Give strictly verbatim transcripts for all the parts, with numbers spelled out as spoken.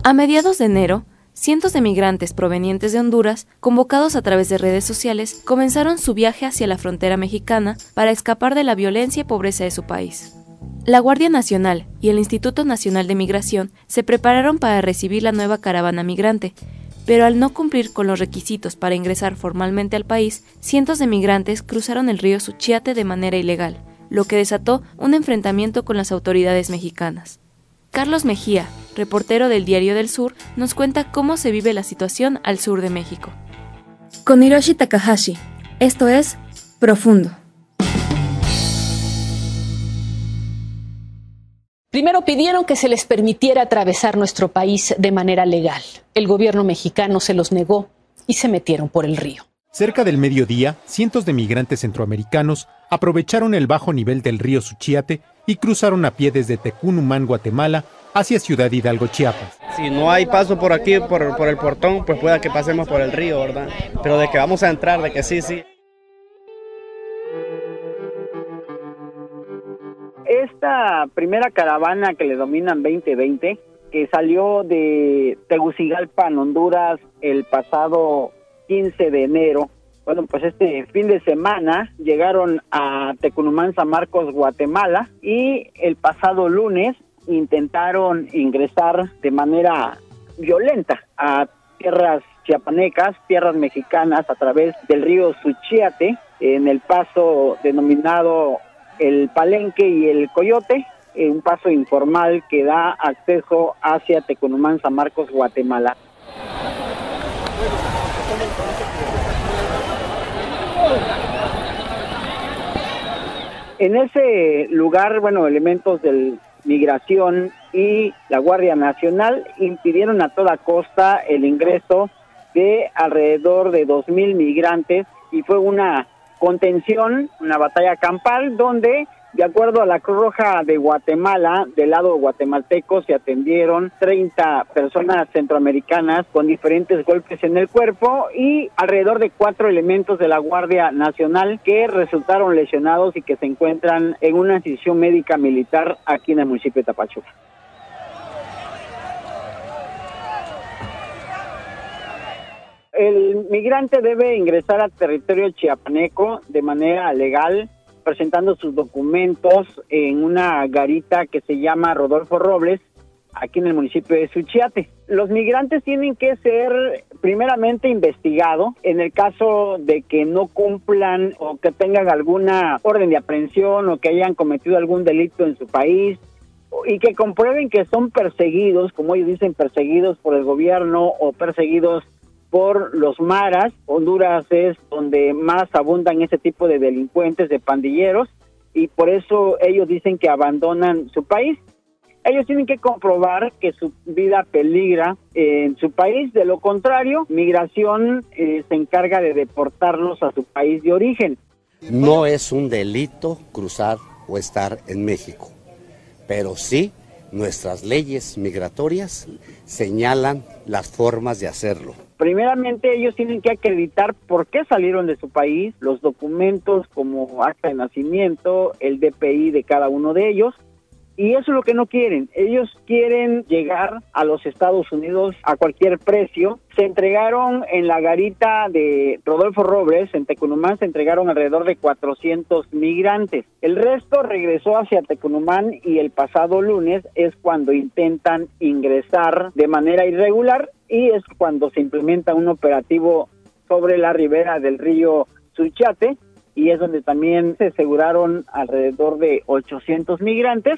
A mediados de enero, cientos de migrantes provenientes de Honduras, convocados a través de redes sociales, comenzaron su viaje hacia la frontera mexicana para escapar de la violencia y pobreza de su país. La Guardia Nacional y el Instituto Nacional de Migración se prepararon para recibir la nueva caravana migrante, pero al no cumplir con los requisitos para ingresar formalmente al país, cientos de migrantes cruzaron el río Suchiate de manera ilegal, lo que desató un enfrentamiento con las autoridades mexicanas. Carlos Mejía, reportero del Diario del Sur, nos cuenta cómo se vive la situación al sur de México. Con Hiroshi Takahashi, esto es Profundo. Primero pidieron que se les permitiera atravesar nuestro país de manera legal. El gobierno mexicano se los negó y se metieron por el río. Cerca del mediodía, cientos de migrantes centroamericanos aprovecharon el bajo nivel del río Suchiate y cruzaron a pie desde Tecunumán, Guatemala, hacia Ciudad Hidalgo, Chiapas. Si no hay paso por aquí, por, por el portón, pues pueda que pasemos por el río, ¿verdad? Pero de que vamos a entrar, de que sí, sí. Esta primera caravana que le dominan veinte veinte, que salió de Tegucigalpa, en Honduras, el pasado quince de enero, bueno, pues este fin de semana llegaron a Tecunumán, San Marcos, Guatemala, y el pasado lunes intentaron ingresar de manera violenta a tierras chiapanecas, tierras mexicanas, a través del río Suchiate, en el paso denominado el Palenque y el Coyote, eh, un paso informal que da acceso hacia Tecunumán, San Marcos, Guatemala. En ese lugar, bueno, elementos de Migración y la Guardia Nacional impidieron a toda costa el ingreso de alrededor de dos mil migrantes, y fue una contención, una batalla campal, donde, de acuerdo a la Cruz Roja de Guatemala, del lado guatemalteco se atendieron treinta personas centroamericanas con diferentes golpes en el cuerpo y alrededor de cuatro elementos de la Guardia Nacional que resultaron lesionados y que se encuentran en una institución médica militar aquí en el municipio de Tapachula. El migrante debe ingresar al territorio chiapaneco de manera legal, presentando sus documentos en una garita que se llama Rodolfo Robles, aquí en el municipio de Suchiate. Los migrantes tienen que ser primeramente investigados en el caso de que no cumplan o que tengan alguna orden de aprehensión o que hayan cometido algún delito en su país, y que comprueben que son perseguidos, como ellos dicen, perseguidos por el gobierno o perseguidos por los maras. Honduras es donde más abundan ese tipo de delincuentes, de pandilleros, y por eso ellos dicen que abandonan su país. Ellos tienen que comprobar que su vida peligra en su país. De lo contrario, Migración eh, se encarga de deportarlos a su país de origen. No es un delito cruzar o estar en México, pero sí nuestras leyes migratorias señalan las formas de hacerlo. Primeramente, ellos tienen que acreditar por qué salieron de su país, los documentos como acta de nacimiento, el D P I de cada uno de ellos, y eso es lo que no quieren. Ellos quieren llegar a los Estados Unidos a cualquier precio. Se entregaron en la garita de Rodolfo Robles, en Tecunumán, se entregaron alrededor de cuatrocientos migrantes. El resto regresó hacia Tecunumán y el pasado lunes es cuando intentan ingresar de manera irregular, y es cuando se implementa un operativo sobre la ribera del río Suchiate, y es donde también se aseguraron alrededor de ochocientos migrantes,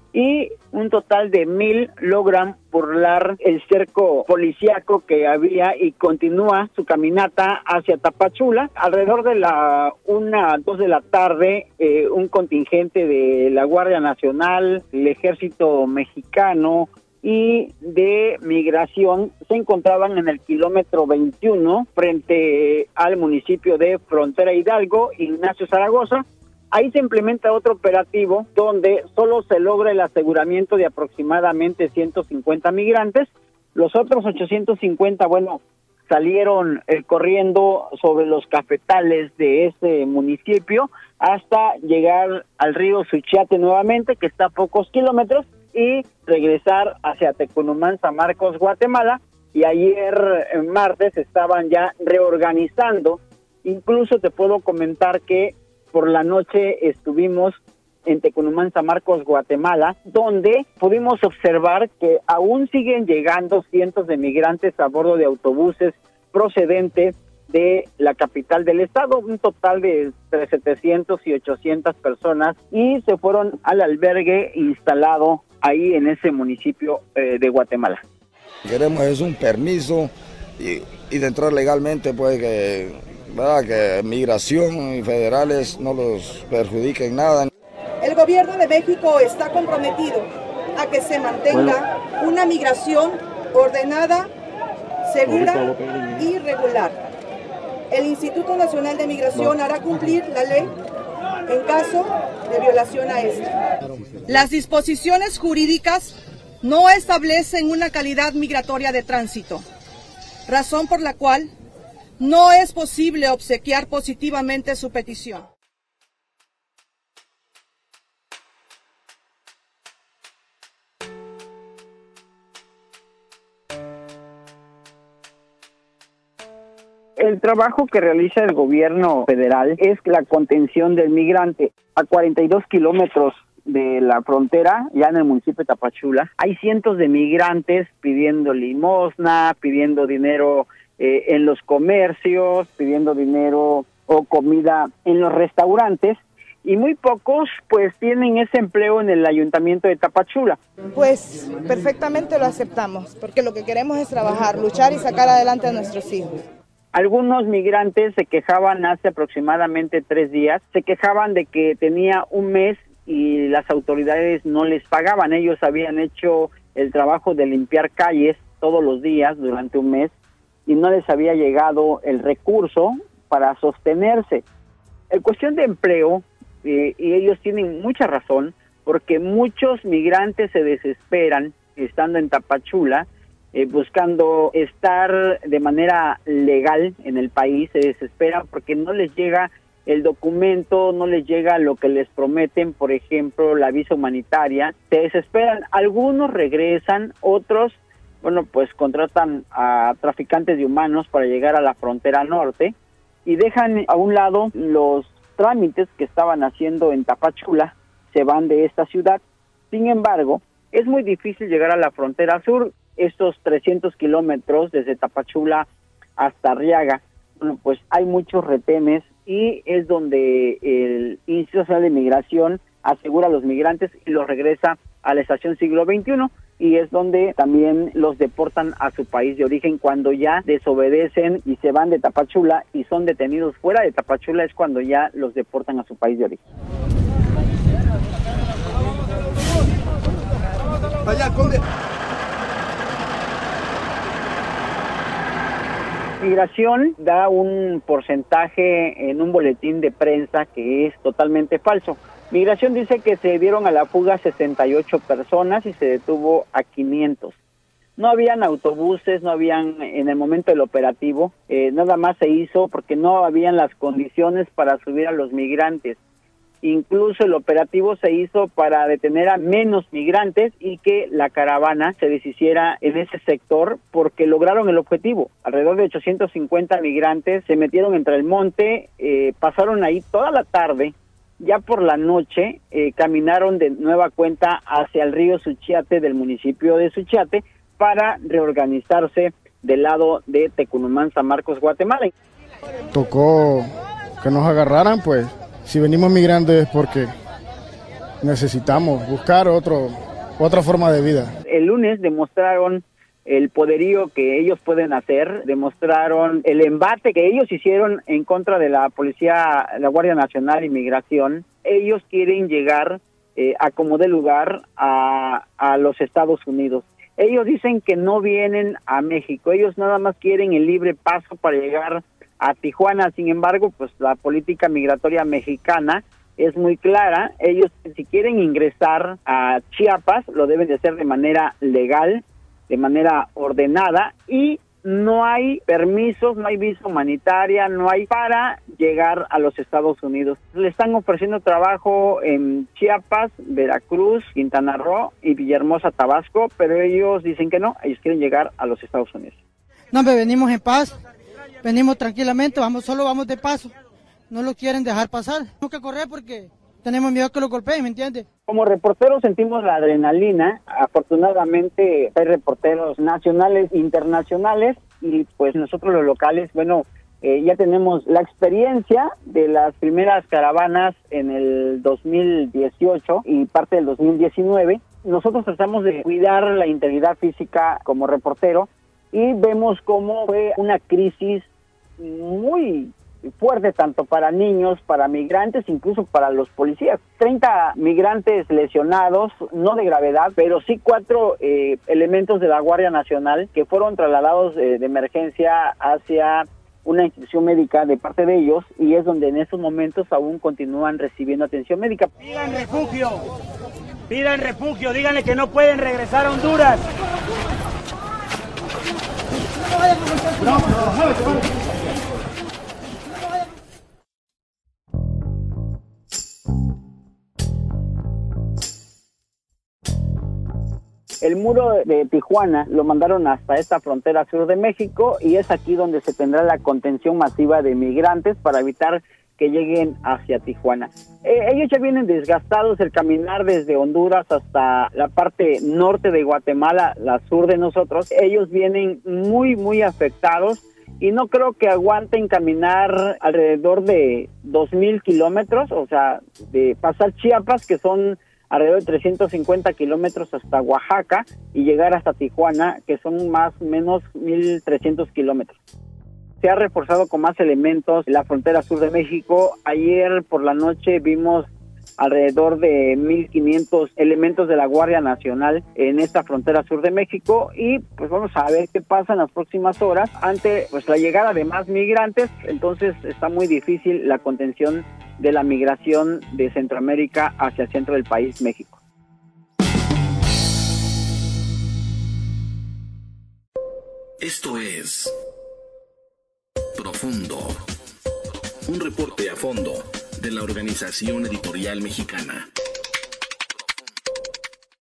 y un total de mil logran burlar el cerco policíaco que había y continúa su caminata hacia Tapachula. Alrededor de la una, dos de la tarde, eh, un contingente de la Guardia Nacional, el Ejército Mexicano y de Migración se encontraban en el kilómetro veintiuno frente al municipio de Frontera Hidalgo, Ignacio Zaragoza. Ahí se implementa otro operativo donde solo se logra el aseguramiento de aproximadamente ciento cincuenta migrantes. Los otros ochocientos cincuenta, bueno, salieron eh, corriendo sobre los cafetales de ese municipio hasta llegar al río Suchiate nuevamente, que está a pocos kilómetros, y regresar hacia Tecunumán, San Marcos, Guatemala. Y ayer, en martes, estaban ya reorganizando. Incluso te puedo comentar que por la noche estuvimos en Tecunumán, San Marcos, Guatemala, donde pudimos observar que aún siguen llegando cientos de migrantes a bordo de autobuses procedentes de la capital del estado, un total de entre setecientos y ochocientas personas, y se fueron al albergue instalado ahí en ese municipio eh, de Guatemala. Queremos es un permiso y, y de entrar legalmente, pues que, ¿verdad? Que migración y federales no los perjudiquen nada. El gobierno de México está comprometido a que se mantenga bueno. una migración ordenada, segura y regular. El Instituto Nacional de Migración hará cumplir la ley en caso de violación a esta. Las disposiciones jurídicas no establecen una calidad migratoria de tránsito, razón por la cual no es posible obsequiar positivamente su petición. El trabajo que realiza el gobierno federal es la contención del migrante. A cuarenta y dos kilómetros de la frontera, ya en el municipio de Tapachula, hay cientos de migrantes pidiendo limosna, pidiendo dinero eh, en los comercios, pidiendo dinero o comida en los restaurantes, y muy pocos pues tienen ese empleo en el ayuntamiento de Tapachula. Pues perfectamente lo aceptamos, porque lo que queremos es trabajar, luchar y sacar adelante a nuestros hijos. Algunos migrantes se quejaban hace aproximadamente tres días, se quejaban de que tenía un mes y las autoridades no les pagaban. Ellos habían hecho el trabajo de limpiar calles todos los días durante un mes y no les había llegado el recurso para sostenerse. En cuestión de empleo, eh, y ellos tienen mucha razón, porque muchos migrantes se desesperan estando en Tapachula, Eh, buscando estar de manera legal en el país, se desesperan porque no les llega el documento, no les llega lo que les prometen, por ejemplo, la visa humanitaria, se desesperan, algunos regresan, otros, bueno, pues contratan a traficantes de humanos para llegar a la frontera norte y dejan a un lado los trámites que estaban haciendo en Tapachula, se van de esta ciudad. Sin embargo, es muy difícil llegar a la frontera sur. Estos trescientos kilómetros desde Tapachula hasta Arriaga, bueno, pues hay muchos retenes y es donde el Instituto Nacional de Migración asegura a los migrantes y los regresa a la estación Siglo veintiuno, y es donde también los deportan a su país de origen cuando ya desobedecen y se van de Tapachula y son detenidos fuera de Tapachula, es cuando ya los deportan a su país de origen. Allá, Conde. Migración da un porcentaje en un boletín de prensa que es totalmente falso. Migración dice que se dieron a la fuga sesenta y ocho personas y se detuvo a quinientos. No habían autobuses, no habían en el momento del operativo, eh, nada más se hizo porque no habían las condiciones para subir a los migrantes. Incluso el operativo se hizo para detener a menos migrantes y que la caravana se deshiciera en ese sector, porque lograron el objetivo. Alrededor de ochocientos cincuenta migrantes se metieron entre el monte, eh, pasaron ahí toda la tarde. Ya por la noche eh, caminaron de nueva cuenta hacia el río Suchiate del municipio de Suchiate para reorganizarse del lado de Tecunumán, San Marcos, Guatemala. Tocó que nos agarraran, pues. Si venimos migrando es porque necesitamos buscar otro, otra forma de vida. El lunes demostraron el poderío que ellos pueden hacer, demostraron el embate que ellos hicieron en contra de la policía, la Guardia Nacional y Migración. Ellos quieren llegar eh, a como de lugar a, a los Estados Unidos. Ellos dicen que no vienen a México, ellos nada más quieren el libre paso para llegar a Tijuana. Sin embargo, pues la política migratoria mexicana es muy clara. Ellos, si quieren ingresar a Chiapas, lo deben de hacer de manera legal, de manera ordenada, y no hay permisos, no hay visa humanitaria, no hay para llegar a los Estados Unidos. Le están ofreciendo trabajo en Chiapas, Veracruz, Quintana Roo y Villahermosa, Tabasco, pero ellos dicen que no, ellos quieren llegar a los Estados Unidos. No, me venimos en paz, venimos tranquilamente, vamos solo vamos de paso, no lo quieren dejar pasar. Tenemos que correr porque tenemos miedo que lo golpeen, ¿me entiendes? Como reporteros sentimos la adrenalina. Afortunadamente hay reporteros nacionales e internacionales y pues nosotros los locales, bueno, eh, ya tenemos la experiencia de las primeras caravanas en el dos mil dieciocho y parte del dos mil diecinueve. Nosotros tratamos de cuidar la integridad física como reportero y vemos cómo fue una crisis muy fuerte tanto para niños, para migrantes, incluso para los policías. treinta migrantes lesionados, no de gravedad, pero sí cuatro eh, elementos de la Guardia Nacional que fueron trasladados eh, de emergencia hacia una institución médica de parte de ellos, y es donde en estos momentos aún continúan recibiendo atención médica. Pidan refugio, pidan refugio, díganle que no pueden regresar a Honduras. No, no, no, no. El muro de Tijuana lo mandaron hasta esta frontera sur de México y es aquí donde se tendrá la contención masiva de migrantes para evitar que lleguen hacia Tijuana. Eh, ellos ya vienen desgastados, el caminar desde Honduras hasta la parte norte de Guatemala, la sur de nosotros. Ellos vienen muy, muy afectados y no creo que aguanten caminar alrededor de dos mil kilómetros, o sea, de pasar Chiapas, que son alrededor de trescientos cincuenta kilómetros, hasta Oaxaca y llegar hasta Tijuana, que son más o menos mil trescientos kilómetros. Se ha reforzado con más elementos la frontera sur de México. Ayer por la noche vimos alrededor de mil quinientos elementos de la Guardia Nacional en esta frontera sur de México y pues vamos a ver qué pasa en las próximas horas ante pues la llegada de más migrantes. Entonces está muy difícil la contención de la migración de Centroamérica hacia el centro del país, México. Esto es Profundo, un reporte a fondo de la Organización Editorial Mexicana.